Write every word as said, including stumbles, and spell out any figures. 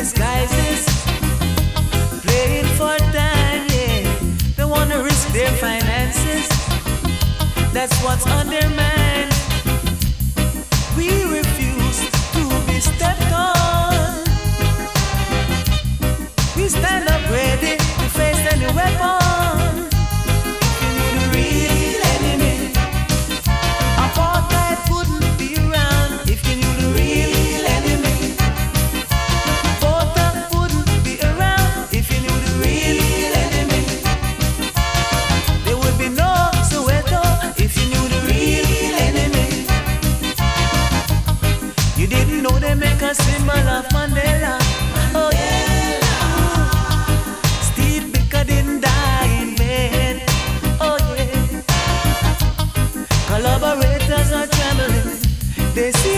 disguises, playing for time, yeah. They wanna risk their finances. That's what's on their mind. We refuse to be stepped on. We stand up ready to face any weapon. If you knew the real enemy, apartheid wouldn't be around. If you knew the real enemy, Botha wouldn't be around. If you knew the real enemy, there would be no Soweto. If you knew the real enemy, you didn't know they make a symbol of Mandela. Oh yeah. Steve Biko didn't die in vain. Oh yeah. Collaborators are trembling. They see